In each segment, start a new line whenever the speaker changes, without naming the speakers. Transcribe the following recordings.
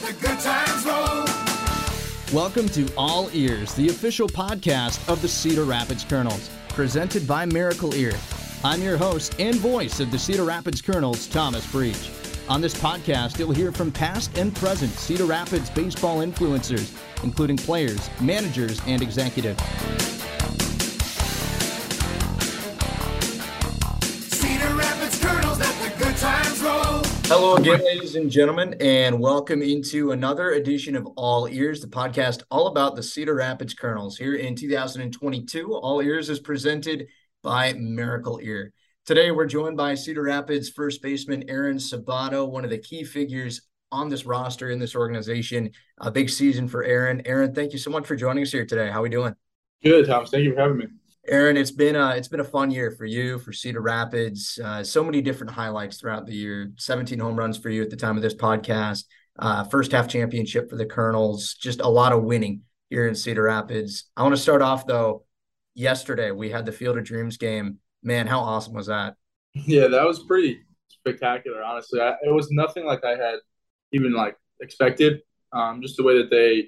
the good times roll.
Welcome to All Ears, the official podcast of the Cedar Rapids Colonels, presented by Miracle Ear. I'm your host and voice of the Cedar Rapids Colonels, Thomas Breach. On this podcast, you'll hear from past and present Cedar Rapids baseball influencers, including players, managers, and executives.
Cedar Rapids Colonels, let the good times roll.
Hello again, ladies and gentlemen, and welcome into another edition of All Ears, the podcast all about the Cedar Rapids Colonels. Here in 2022, All Ears is presented by Miracle Ear. Today, we're joined by Cedar Rapids first baseman Aaron Sabato, one of the key figures on this roster in this organization. A big season for Aaron. Aaron, thank you so much for joining us here today. How are we doing?
Good, Thomas. Thank you for having me.
Aaron, it's been a fun year for you, for Cedar Rapids. So many different highlights throughout the year. 17 home runs for you at the time of this podcast. First half championship for the Colonels. Just a lot of winning here in Cedar Rapids. I want to start off though. Yesterday we had the Field of Dreams game. Man, how awesome was that?
Yeah, that was pretty spectacular, honestly. It was nothing like I had even expected. Just the way that they,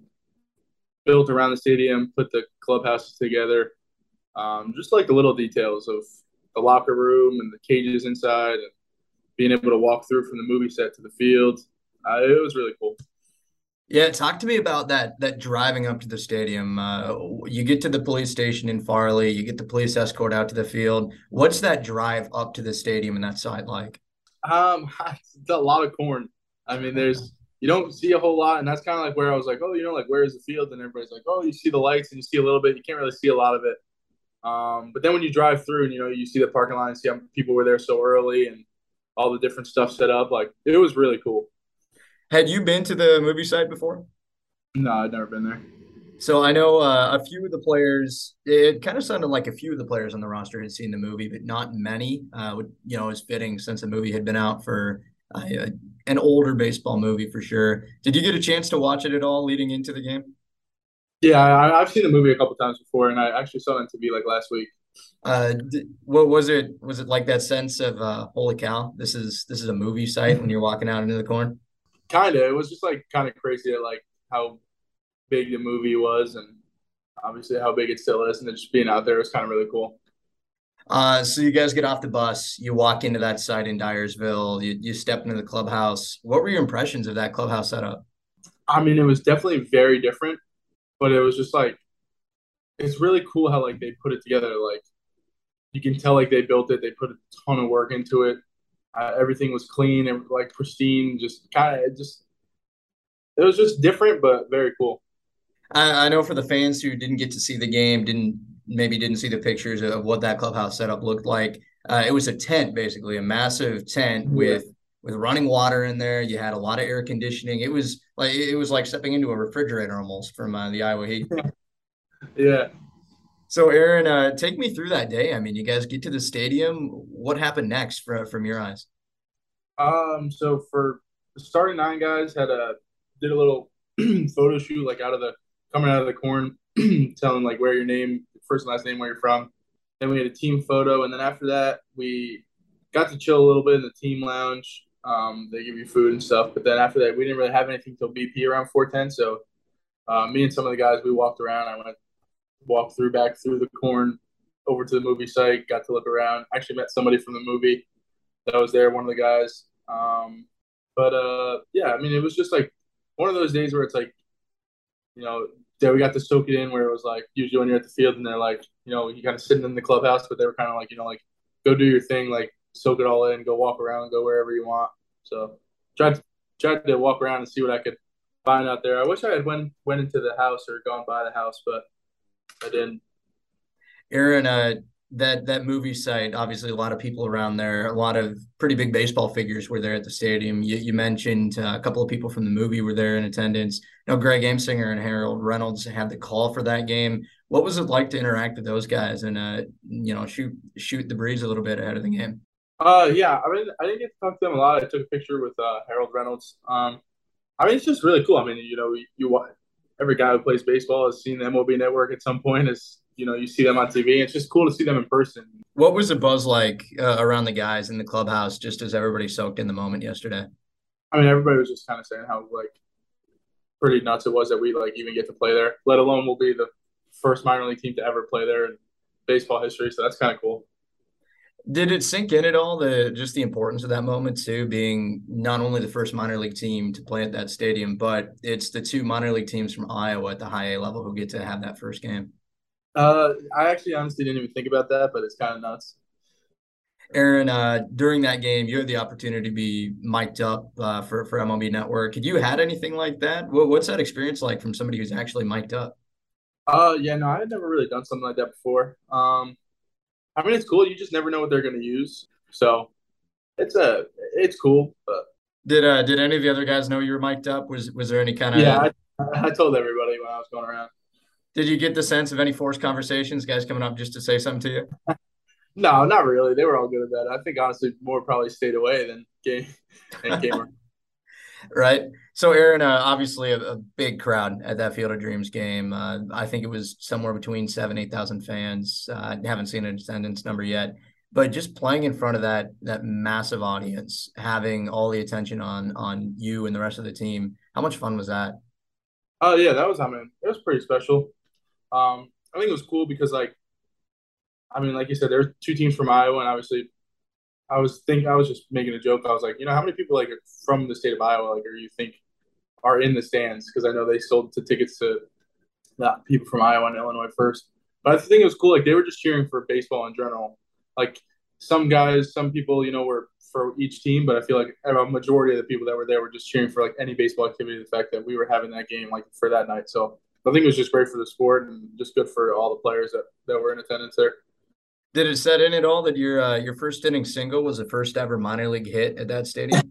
built around the stadium, put the clubhouses together. Just like the little details of the locker room and the cages inside and being able to walk through from the movie set to the field. It was really cool.
Yeah, talk to me about that driving up to the stadium. You get to the police station in Farley, you get the police escort out to the field. What's that drive up to the stadium and that side like?
It's a lot of corn. I mean, you don't see a whole lot, and that's kind of like where I was like, oh, where is the field? And everybody's like, oh, you see the lights and you see a little bit. You can't really see a lot of it. But then when you drive through and, you see the parking lot and see how people were there so early and all the different stuff set up, it was really cool.
Had you been to the movie site before?
No, I'd never been there.
So I know a few of the players, it kind of sounded like a few of the players on the roster had seen the movie, but not many. Is fitting since the movie had been out for an older baseball movie for sure. Did you get a chance to watch it at all leading into the game?
Yeah, I've seen the movie a couple times before, and I actually saw it on TV last week.
What was it? Was it like that sense of holy cow, this is a movie site when you're walking out into the corn?
Kind of. It was just kind of crazy at how big the movie was, and obviously how big it still is, and just being out there was kind of really cool.
So you guys get off the bus, you walk into that site in Dyersville, you step into the clubhouse. What were your impressions of that clubhouse setup?
I mean, it was definitely very different, but it was just it's really cool how they put it together. You can tell they built it, they put a ton of work into it. Everything was clean and pristine. It was just different, but very cool.
I know for the fans who didn't get to see the game, didn't see the pictures of what that clubhouse setup looked like. It was a tent, basically a massive tent with running water in there. You had a lot of air conditioning. It was like stepping into a refrigerator almost from the Iowa Heat.
Yeah.
So Aaron, take me through that day. I mean, you guys get to the stadium. What happened next from your eyes?
So for the starting nine guys, did a little photo shoot coming out of the corn, telling where your name, first and last name, where you're from. Then we had a team photo, and then after that, we got to chill a little bit in the team lounge. They give you food and stuff, but then after that, we didn't really have anything till BP around 4:10. So me and some of the guys, we walked around. Walked back through the corn over to the movie site, got to look around. Actually met somebody from the movie that was there, one of the guys. Yeah, I mean, it was just one of those days where it's that we got to soak it in, where it was usually when you're at the field and they're you kind of sitting in the clubhouse, but they were kind of go do your thing, soak it all in, go walk around, go wherever you want. So tried to walk around and see what I could find out there. I wish I had went into the house or gone by the house, but I didn't.
Aaron, that movie site, obviously a lot of people around there, a lot of pretty big baseball figures were there at the stadium. You mentioned a couple of people from the movie were there in attendance. Greg Amsinger and Harold Reynolds had the call for that game. What was it like to interact with those guys and shoot the breeze a little bit ahead of the game?
Yeah, I mean, I didn't get to talk to them a lot. I took a picture with Harold Reynolds. I mean, it's just really cool. I mean, you every guy who plays baseball has seen the MLB Network at some point. You see them on TV. It's just cool to see them in person.
What was the buzz like around the guys in the clubhouse just as everybody soaked in the moment yesterday?
I mean, everybody was just kind of saying how like pretty nuts it was that we like even get to play there. Let alone we'll be the first minor league team to ever play there in baseball history. So that's kind of cool.
Did it sink in at all, the just the importance of that moment too, being not only the first minor league team to play at that stadium, but it's the two minor league teams from Iowa at the high A level who get to have that first game?
I actually honestly didn't even think about that, but it's kind of nuts.
Aaron, during that game, you had the opportunity to be mic'd up for MLB Network. Had you had anything like that? What's that experience like from somebody who's actually mic'd up?
Yeah, no, I had never really done something like that before. I mean, it's cool. You just never know what they're going to use, so it's cool. But
Did any of the other guys know you were mic'd up? Was there any kind of
yeah, I told everybody when I was going around.
did you get the sense of any forced conversations, guys coming up just to say something to you?
No, not really. They were all good at that. I think honestly, more probably stayed away than game and came around.
Right. So, Aaron, obviously a big crowd at that Field of Dreams game. I think it was somewhere between 8,000 fans. I haven't seen an attendance number yet, but just playing in front of that massive audience, having all the attention on you and the rest of the team. How much fun was that?
Oh yeah, that was. I mean, it was pretty special. I think it was cool because like I mean, like you said, there's two teams from Iowa, and obviously, I was just making a joke. I was like, how many people like from the state of Iowa, like, or you think are in the stands? Because I know they sold the tickets to not people from Iowa and Illinois first. But I think it was cool. Like they were just cheering for baseball in general. Like some guys, some people, were for each team, but I feel like a majority of the people that were there were just cheering for like any baseball activity. The fact that we were having that game like for that night, so I think it was just great for the sport and just good for all the players that were in attendance there.
Did it set in at all that your first inning single was the first ever minor league hit at that stadium?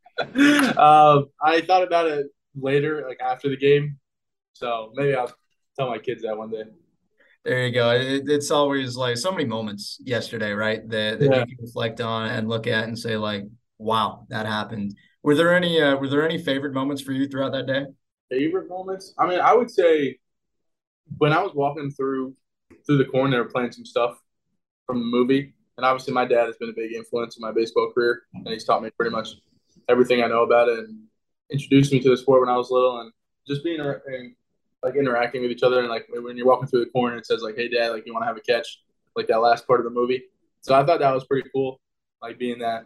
I thought about it later, like after the game, so maybe I'll tell my kids that one day.
There you go. It's always like so many moments yesterday, right? That
Yeah,
you can reflect on and look at and say like, wow, that happened. Were there any favorite moments for you throughout that day?
favorite moments. I mean, I would say when I was walking through the corn, they were playing some stuff from the movie, and obviously my dad has been a big influence in my baseball career, and he's taught me pretty much everything I know about it, and introduced me to the sport when I was little, and just being and, like interacting with each other, and like when you're walking through the corn, it says like, "Hey, Dad, like you want to have a catch," like that last part of the movie. So I thought that was pretty cool, like being that.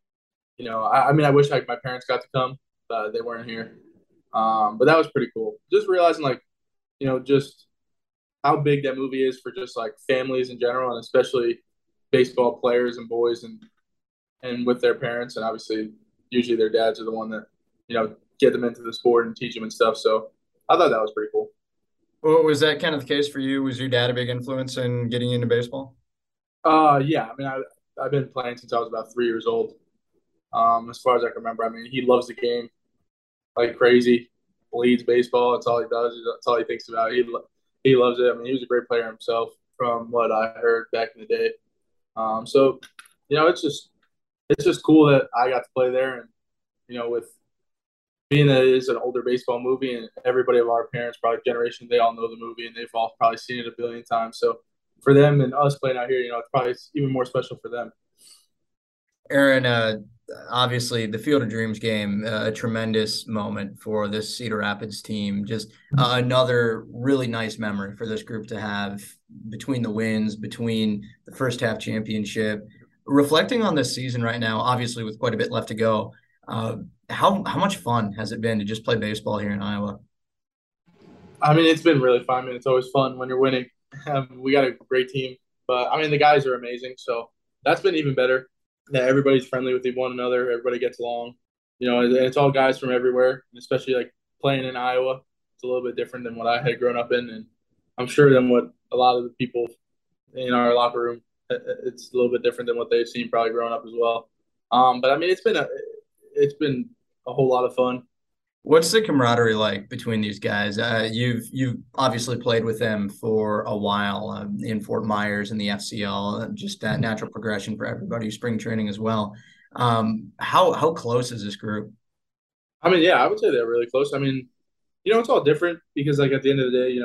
I mean, I wish like my parents got to come, but they weren't here. But that was pretty cool. Just realizing like, just how big that movie is for just like families in general, and especially baseball players and boys and with their parents, and obviously usually their dads are the one that get them into the sport and teach them and stuff. So I thought that was pretty cool.
Well, was that kind of the case for you? Was your dad a big influence in getting into baseball?
Yeah, I mean, I've been playing since I was about 3 years old. As far as I can remember, I mean, he loves the game like crazy. Bleeds baseball. That's all he does. That's all he thinks about. He loves it. I mean, he was a great player himself, from what I heard back in the day. So it's just cool that I got to play there, and with being that it is an older baseball movie, and everybody of our parents, probably generation, they all know the movie, and they've all probably seen it a billion times. So for them and us playing out here, it's probably even more special for them.
Aaron, obviously the Field of Dreams game, a tremendous moment for this Cedar Rapids team. Just another really nice memory for this group to have between the wins, between the first half championship. Reflecting on this season right now, obviously with quite a bit left to go, uh, how much fun has it been to just play baseball here in Iowa?
I mean, it's been really fun. I mean, it's always fun when you're winning. We got a great team, but I mean, the guys are amazing. So that's been even better. That everybody's friendly with one another. Everybody gets along. And it's all guys from everywhere, and especially like playing in Iowa. It's a little bit different than what I had grown up in, and I'm sure than what a lot of the people in our locker room. It's a little bit different than what they've seen probably growing up as well. But I mean, it's been a whole lot of fun.
What's the camaraderie like between these guys? You've obviously played with them for a while in Fort Myers in the FCL. Just that natural progression for everybody. Spring training as well. How close is this group?
I mean, yeah, I would say they're really close. I mean, it's all different because like at the end of the day,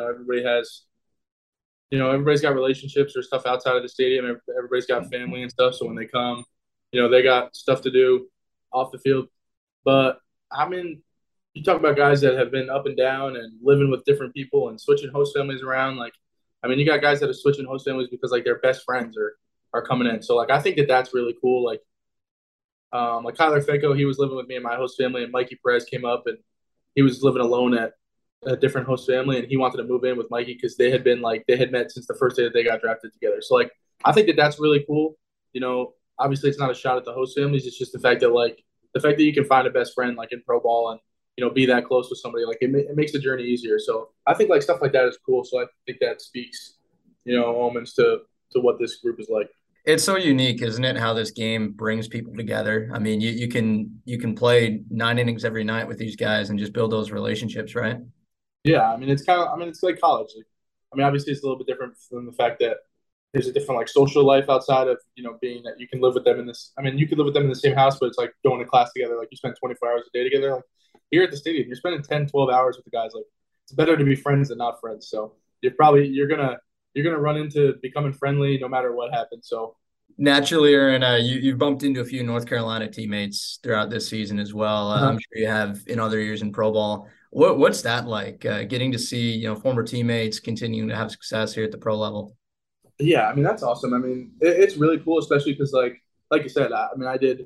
everybody's got relationships or stuff outside of the stadium. Everybody's got family and stuff. So when they come, they got stuff to do off the field. But I mean, you talk about guys that have been up and down and living with different people and switching host families around. Like, I mean, you got guys that are switching host families because like their best friends are coming in. So like, I think that that's really cool. Like Kyler Fico, he was living with me and my host family, and Mikey Perez came up and he was living alone at a different host family, and he wanted to move in with Mikey because they had met since the first day that they got drafted together. So like, I think that that's really cool. Obviously it's not a shot at the host families. It's just the fact that you can find a best friend like in pro ball and be that close with somebody, like it makes the journey easier. So I think like stuff like that is cool. So I think that speaks, moments to what this group is like.
It's so unique, isn't it? How this game brings people together. I mean, you can play 9 innings every night with these guys and just build those relationships, right?
Yeah, I mean it's like college. Like, I mean obviously it's a little bit different from the fact that there's a different like social life outside of being that you can live with them in this. I mean you could live with them in the same house, but it's like going to class together. Like you spend 24 hours a day together. Like here at the stadium, you're spending 10, 12 hours with the guys. Like it's better to be friends than not friends. So you're gonna run into becoming friendly no matter what happens. So
Naturally, Aaron, you've bumped into a few North Carolina teammates throughout this season as well. I'm
uh,
sure you have in other years in pro ball. What's that like? Getting to see former teammates continuing to have success here at the pro level.
yeah, I mean that's awesome. I mean it's really cool, especially because like you said, I mean I did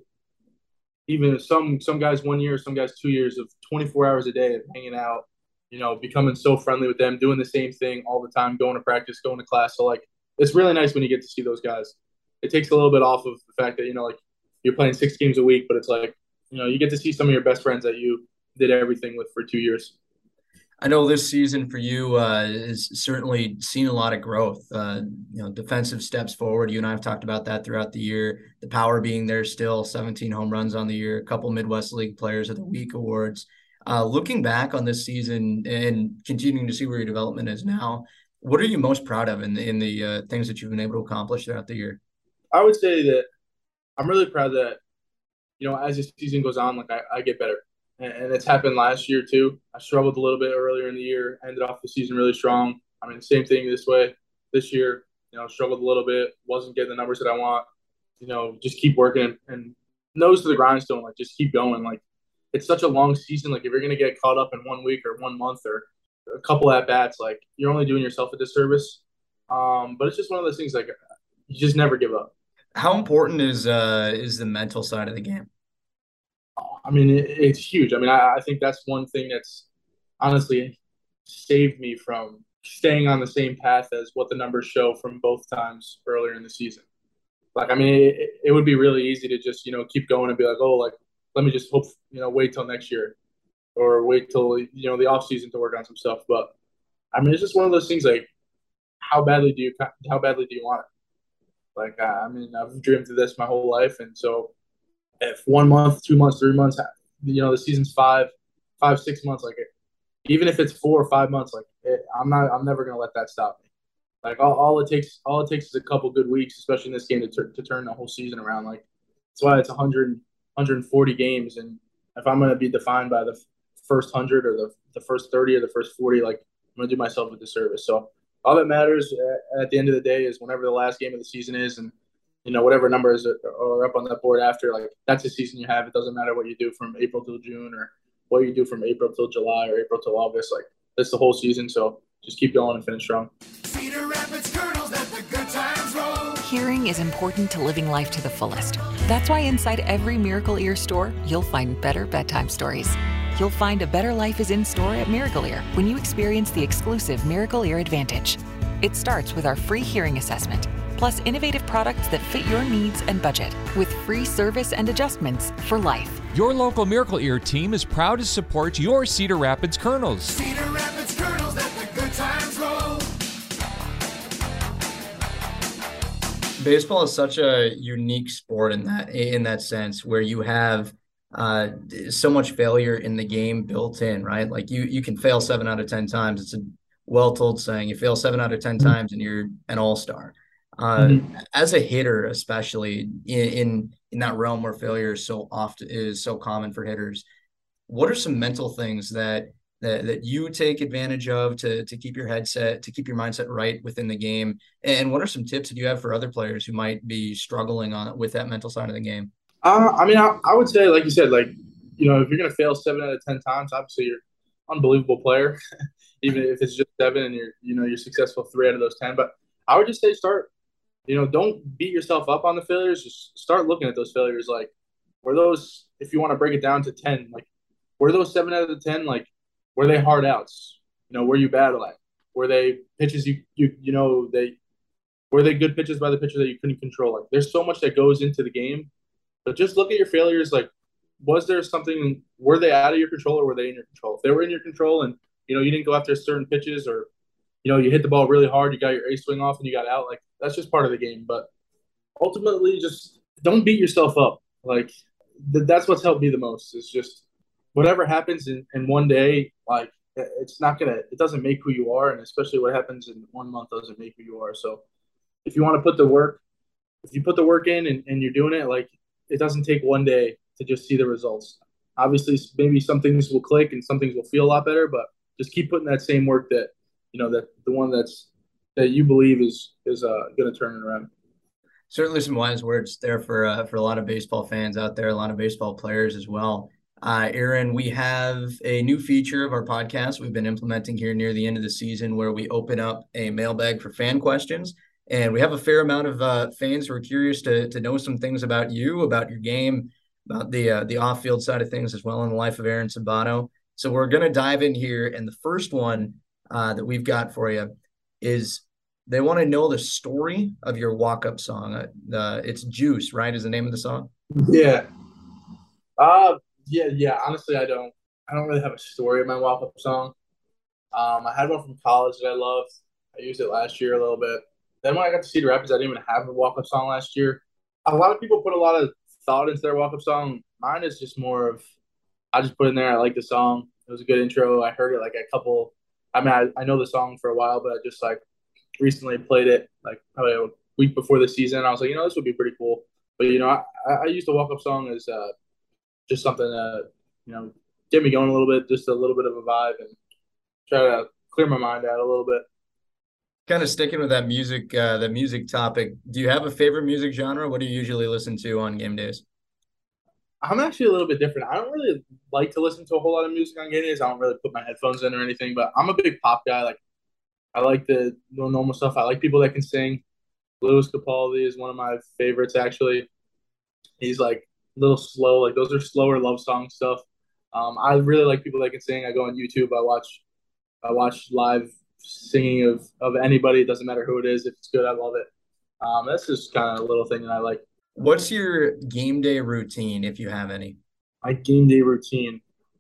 even some guys 1 year, some guys 2 years of 24 hours a day of hanging out, becoming so friendly with them, doing the same thing all the time, going to practice, going to class. So like it's really nice when you get to see those guys. It takes a little bit off of the fact that like you're playing 6 games a week, but it's like you get to see some of your best friends that you did everything with for 2 years.
I know this season for you has certainly seen a lot of growth. Defensive steps forward. You and I have talked about that throughout the year. The power being there still, 17 home runs on the year, a couple Midwest League Players of the Week awards. Looking back on this season and continuing to see where your development is now, what are you most proud of in the things that you've been able to accomplish throughout the year?
I would say that I'm really proud that as the season goes on, like I get better. And it's happened last year too. I struggled a little bit earlier in the year, ended off the season really strong. I mean, same thing this year, struggled a little bit, wasn't getting the numbers that I want. Just keep working and nose to the grindstone, like just keep going. Like it's such a long season. Like if you're gonna get caught up in 1 week or 1 month or a couple at bats, like you're only doing yourself a disservice. But it's just one of those things like you just never give up.
How important is the mental side of the game?
I mean, it's huge. I mean, I think that's one thing that's honestly saved me from staying on the same path as what the numbers show from both times earlier in the season. Like, I mean, it would be really easy to just, keep going and be like, oh, like, let me just hope, wait till next year or wait till, the off season to work on some stuff. But I mean, it's just one of those things like, how badly do you want it? Like, I mean, I've dreamed of this my whole life. And so if 1 month, 2 months, 3 months, the season's 5, 6 months, like even if it's 4 or 5 months, like I'm never gonna let that stop me. Like all it takes is a couple good weeks, especially in this game, to turn the whole season around. Like that's why it's 140 games, and if I'm gonna be defined by the first 100 or the first 30 or the first 40, like I'm gonna do myself a disservice. So all that matters at the end of the day is whenever the last game of the season is, and whatever numbers are up on that board after, like that's the season you have. It doesn't matter what you do from April till June or what you do from April till July or April till August. Like it's the whole season. So just keep going and finish strong.
Cedar Rapids Colonels, let the good times roll.
Hearing is important to living life to the fullest. That's why inside every Miracle Ear store, you'll find better bedtime stories. You'll find a better life is in store at Miracle Ear when you experience the exclusive Miracle Ear Advantage. It starts with our free hearing assessment, plus innovative products that fit your needs and budget, with free service and adjustments for life.
Your local Miracle Ear team is proud to support your Cedar Rapids Colonels.
Cedar Rapids Colonels, let the good times roll.
Baseball is such a unique sport in that sense, where you have so much failure in the game built in, right? Like you can fail 7 out of 10 times. It's a well-told saying. You fail 7 out of 10 times and you're an all-star. As a hitter, especially in that realm where failure is so common for hitters, what are some mental things that you take advantage of to keep your headset, to keep your mindset right within the game? And what are some tips that you have for other players who might be struggling with that mental side of the game?
I mean, I would say, like you said, like if you're gonna fail 7 out of 10 times, obviously you're an unbelievable player. Even if it's just seven and you're successful 3 out of those 10. But I would just say start. Don't beat yourself up on the failures. Just start looking at those failures. Like, were those, if you want to break it down to 10, like, were those 7 out of the 10, like, were they hard outs? Were you battling? Were they pitches were they good pitches by the pitcher that you couldn't control? Like, there's so much that goes into the game. But just look at your failures. Like, was there something, were they out of your control or were they in your control? If they were in your control and, you didn't go after certain pitches or, you hit the ball really hard, you got your A swing off and you got out, like, that's just part of the game. But ultimately, just don't beat yourself up. Like, that's what's helped me the most is just whatever happens in one day, like, it doesn't make who you are. And especially what happens in 1 month doesn't make who you are. So if you want to if you put the work in and you're doing it, like, it doesn't take one day to just see the results. Obviously, maybe some things will click and some things will feel a lot better, but just keep putting that same work that the one that you believe is going to turn it around.
Certainly some wise words there for a lot of baseball fans out there, a lot of baseball players as well. Aaron, we have a new feature of our podcast we've been implementing here near the end of the season where we open up a mailbag for fan questions. And we have a fair amount of fans who are curious to know some things about you, about your game, about the off-field side of things as well in the life of Aaron Sabato. So we're going to dive in here. And the first one that we've got for you is they want to know the story of your walk-up song. It's Juice, right, is the name of the song?
Yeah. Yeah. Honestly, I don't really have a story of my walk-up song. I had one from college that I loved. I used it last year a little bit. Then when I got to Cedar Rapids, I didn't even have a walk-up song last year. A lot of people put a lot of thought into their walk-up song. Mine is just more of, I just put in there, I like the song. It was a good intro. I heard it like I know the song for a while, but I just like recently played it like probably a week before the season. I was like, this would be pretty cool. But, I used the walk-up song as just something to, get me going a little bit, just a little bit of a vibe and try to clear my mind out a little bit.
Kind of sticking with that music topic, do you have a favorite music genre? What do you usually listen to on game days?
I'm actually a little bit different. I don't really like to listen to a whole lot of music on game days. I don't really put my headphones in or anything, but I'm a big pop guy. Like, I like the normal stuff. I like people that can sing. Louis Capaldi is one of my favorites, actually. He's like a little slow. Like, those are slower love song stuff. I really like people that can sing. I go on YouTube. I watch live singing of anybody. It doesn't matter who it is. If it's good, I love it. That's just kind of a little thing that I like.
What's your game day routine, if you have any?
My game day routine,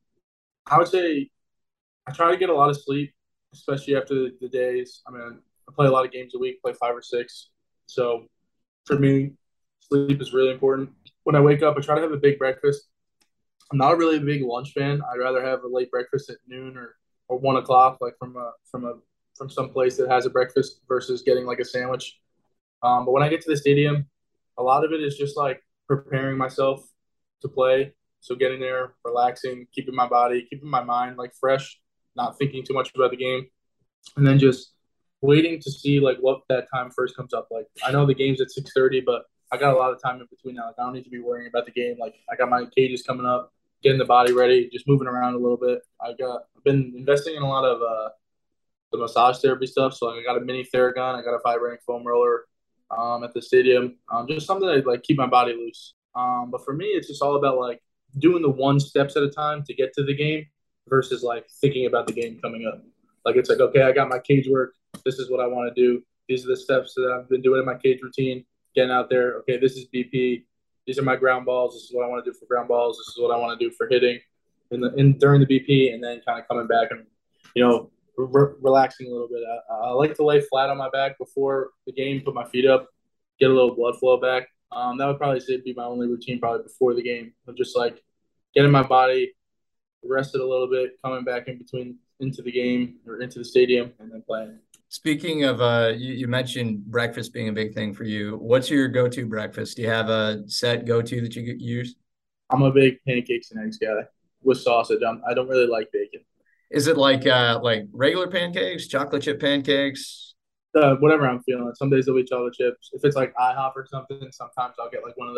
I would say I try to get a lot of sleep, especially after the days. I mean, I play a lot of games a week, play 5 or 6. So for me, sleep is really important. When I wake up, I try to have a big breakfast. I'm not really a big lunch fan. I'd rather have a late breakfast at noon or 1 o'clock, like from some place that has a breakfast versus getting like a sandwich. But when I get to the stadium, a lot of it is just like preparing myself to play. So getting there, relaxing, keeping my body, keeping my mind like fresh, not thinking too much about the game, and then just waiting to see like what that time first comes up. Like, I know the game's at 6:30, but I got a lot of time in between now. Like, I don't need to be worrying about the game. Like, I got my cages coming up, getting the body ready, just moving around a little bit. I've been investing in a lot of the massage therapy stuff. So like, I got a mini Theragun, I got a vibrating foam roller at the stadium. Just something to like keep my body loose. But for me, it's just all about like doing the one steps at a time to get to the game versus like thinking about the game coming up. Like, it's like, okay, I got my cage work. This is what I want to do. These are the steps that I've been doing in my cage routine. Getting out there. Okay, this is BP. These are my ground balls. This is what I want to do for ground balls. This is what I want to do for hitting during the BP, and then kind of coming back and relaxing a little bit. I like to lay flat on my back before the game, put my feet up, get a little blood flow back. That would probably be my only routine probably before the game. Of just like getting my body rested a little bit, coming back into the game or into the stadium, and then playing.
Speaking of, you mentioned breakfast being a big thing for you. What's your go-to breakfast? Do you have a set go-to that you use?
I'm a big pancakes and eggs guy with sausage. I don't really like bacon.
Is it like regular pancakes, chocolate chip pancakes?
Whatever I'm feeling. Some days they'll be chocolate chips. If it's like IHOP or something, sometimes I'll get like one of the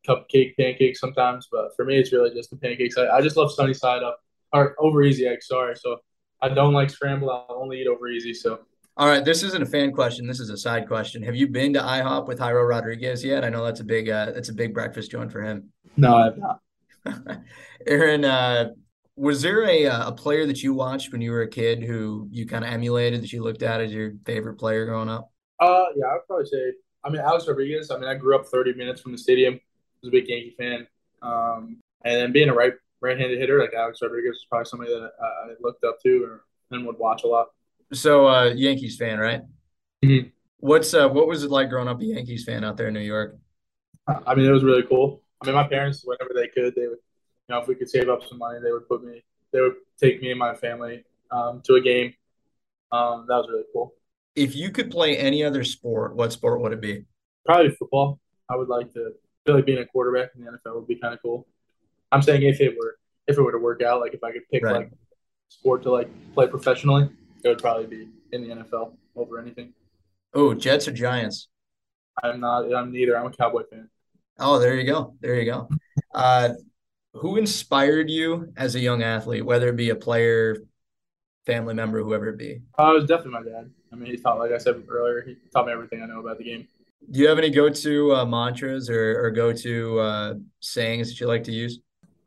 cupcake pancakes sometimes, but for me, it's really just the pancakes. I just love sunny side up or over easy eggs. Sorry, so I don't like scrambled. I'll only eat over easy. So
All right, this isn't a fan question. This is a side question. Have you been to IHOP with Jairo Rodriguez yet? I know that's a big breakfast joint for him.
no, I've not.
Aaron, was there a player that you watched when you were a kid who you kind of emulated that you looked at as your favorite player growing up?
Yeah, I'd probably say. I mean, Alex Rodriguez. I mean, I grew up 30 minutes from the stadium. I was a big Yankee fan. And then being a right-handed hitter like Alex Rodriguez was probably somebody that I looked up to and would watch a lot.
So, Yankees fan, right?
Mhm.
What was it like growing up a Yankees fan out there in New York?
I mean, it was really cool. I mean, my parents, whenever they could, they would, if we could save up some money, they would take me and my family to a game. That was really cool.
If you could play any other sport, what sport would it be?
Probably football. I would like to feel like being a quarterback in the NFL would be kind of cool. I'm saying if it were to work out, like if I could pick
Right.
like sport to like play professionally, it would probably be in the NFL over anything.
Oh, Jets or Giants?
I'm not. I'm neither. I'm a Cowboy fan.
Oh, there you go. There you go. Uh, who inspired you as a young athlete, whether it be a player, family member, whoever it be?
It was definitely my dad. I mean, like I said earlier, he taught me everything I know about the game.
Do you have any go-to mantras or go-to sayings that you like to use?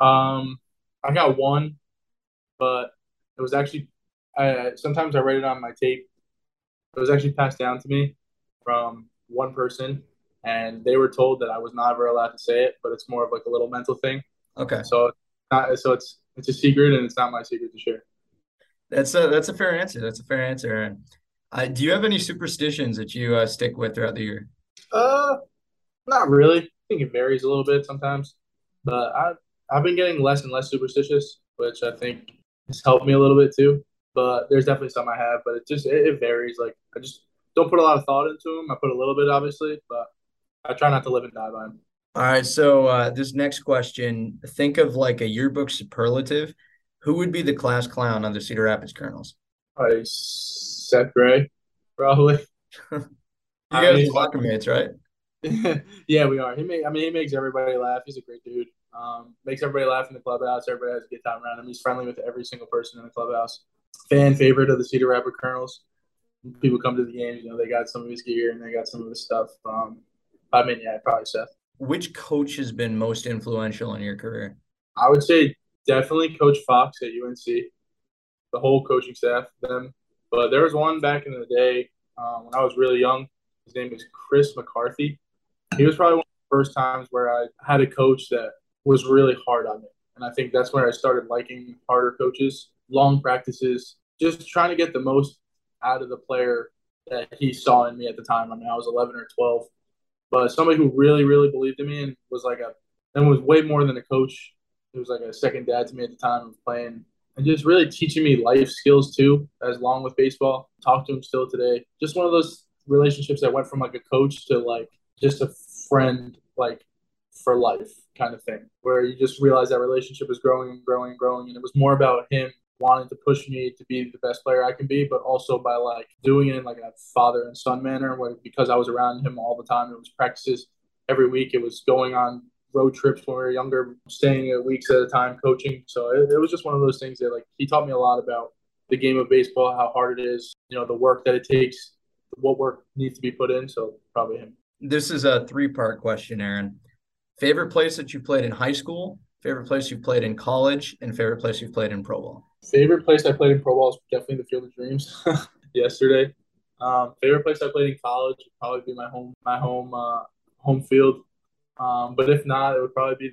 I got one, but it was actually sometimes I write it on my tape. It was actually passed down to me from one person, and they were told that I was not ever allowed to say it, but it's more of like a little mental thing.
Okay,
It's a secret, and it's not my secret to share.
that's a fair answer. That's a fair answer, Aaron. Do you have any superstitions that you stick with throughout the year?
Uh, Not really. I think it varies a little bit sometimes, but I've been getting less and less superstitious, which I think has helped me a little bit too. But there's definitely some I have, but it varies. Like I just don't put a lot of thought into them. I put a little bit, obviously, but I try not to live and die by them.
All right, so this next question, think of like a yearbook superlative. Who would be the class clown on the Cedar Rapids Colonels?
Probably Seth Gray, probably.
You
I
guys
mean,
are locker mates, right?
yeah, we are. He makes everybody laugh. He's a great dude. Makes everybody laugh in the clubhouse. Everybody has a good time around him. He's friendly with every single person in the clubhouse. Fan favorite of the Cedar Rapids Colonels. People come to the games, they got some of his gear and they got some of his stuff. I mean, yeah, probably Seth.
Which coach has been most influential in your career?
I would say definitely Coach Fox at UNC. The whole coaching staff, them. But there was one back in the day when I was really young. His name is Chris McCarthy. He was probably one of the first times where I had a coach that was really hard on me. And I think that's when I started liking harder coaches, long practices, just trying to get the most out of the player that he saw in me at the time. I mean, I was 11 or 12. But somebody who really, really believed in me and was way more than a coach. He was like a second dad to me at the time of playing and just really teaching me life skills too, as long with baseball. Talk to him still today. Just one of those relationships that went from like a coach to like just a friend, like for life kind of thing, where you just realize that relationship is growing and growing and growing. And it was more about him wanting to push me to be the best player I can be, but also by like doing it in like a father and son manner, where because I was around him all the time, it was practices every week. It was going on road trips when we were younger, staying weeks at a time, coaching. So it was just one of those things that like he taught me a lot about the game of baseball, how hard it is, the work that it takes, what work needs to be put in. So probably him.
This is a three-part question, Aaron. Favorite place that you played in high school, favorite place you played in college, and favorite place you've played in pro ball?
Favorite place I played in pro ball is definitely the Field of Dreams yesterday. Favorite place I played in college would probably be my home field. But if not, it would probably be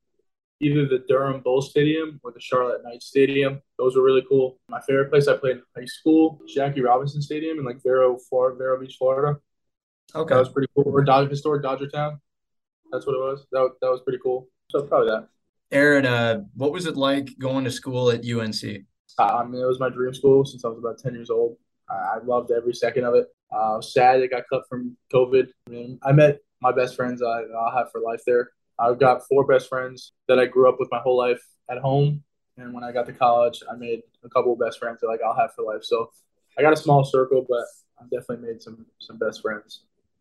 either the Durham Bull Stadium or the Charlotte Knights Stadium. Those were really cool. My favorite place I played in high school, Jackie Robinson Stadium in like Vero Beach, Florida.
Okay.
That was pretty cool. Or historic Dodger Town. That's what it was. That was pretty cool. So probably that.
Aaron, what was it like going to school at UNC?
I mean, it was my dream school since I was about 10 years old. I loved every second of it. I was sad it got cut from COVID. I mean, I met my best friends I'll have for life there. I've got 4 best friends that I grew up with my whole life at home. And when I got to college, I made a couple of best friends that like I'll have for life. So I got a small circle, but I've definitely made some best friends.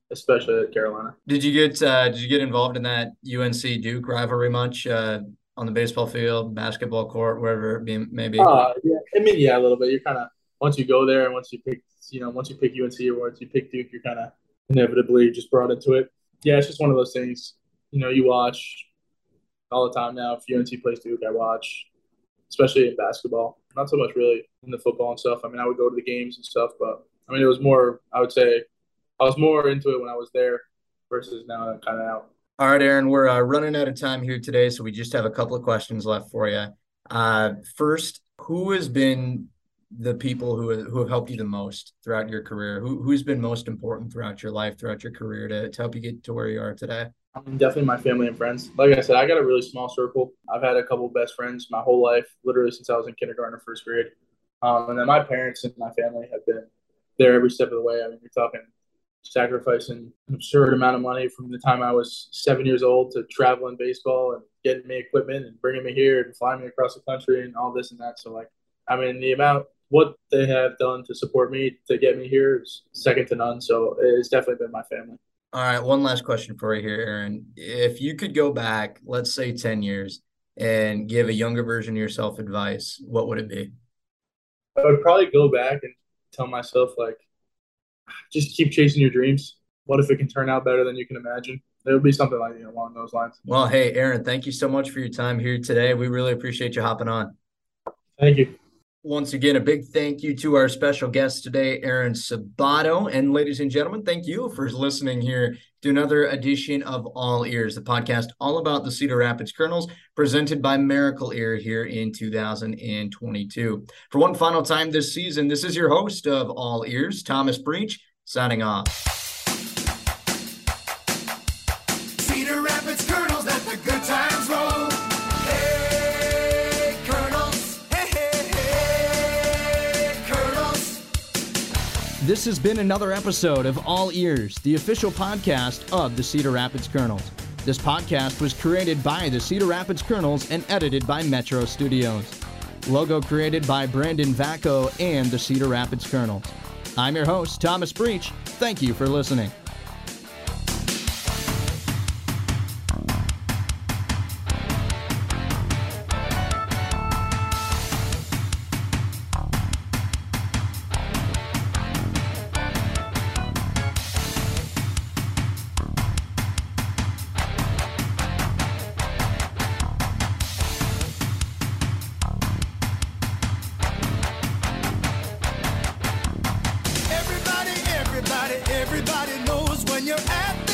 especially at Carolina.
Did you get involved in that UNC Duke rivalry much on the baseball field, basketball court, wherever it may be?
Yeah, I mean, yeah, a little bit. You're kind of once you go there and once you pick UNC or once you pick Duke, you're kind of inevitably just brought into it. Yeah, it's just one of those things. You watch all the time now. If UNC plays Duke, I watch, especially in basketball. Not so much really in the football and stuff. I mean, I would go to the games and stuff, but I mean, it was more. I would say I was more into it when I was there versus now I'm kind of out.
All right, Aaron, we're running out of time here today, so we just have a couple of questions left for you. First, who has been the people who have helped you the most throughout your career? Who's been most important throughout your life, throughout your career to help you get to where you are today?
I mean, definitely my family and friends. Like I said, I got a really small circle. I've had a couple of best friends my whole life, literally since I was in kindergarten or first grade. And then my parents and my family have been there every step of the way. I mean, you're talking sacrificing an absurd amount of money from the time I was 7 years old to traveling baseball and getting me equipment and bringing me here and flying me across the country and all this and that. So, like, I mean, the amount what they have done to support me to get me here is second to none. So it's definitely been my family.
All right, one last question for you here, Aaron. If you could go back, let's say 10 years, and give a younger version of yourself advice, what would it be?
I would probably go back and tell myself, like, just keep chasing your dreams. What if it can turn out better than you can imagine? It would be something like along those lines.
Well, hey, Aaron, thank you so much for your time here today. We really appreciate you hopping on.
Thank you.
Once again, a big thank you to our special guest today, Aaron Sabato. And ladies and gentlemen, thank you for listening here to another edition of All Ears, the podcast all about the Cedar Rapids Colonels, presented by Miracle Ear here in 2022. For one final time this season, this is your host of All Ears, Thomas Breach, signing off.
Cedar Rapids Colonels, let the good times roll. Hey, Colonels. Hey, Colonels.
This has been another episode of All Ears, the official podcast of the Cedar Rapids Colonels. This podcast was created by the Cedar Rapids Colonels and edited by Metro Studios. Logo created by Brandon Vacco and the Cedar Rapids Colonels. I'm your host, Thomas Breach. Thank you for listening.
Everybody knows when you're at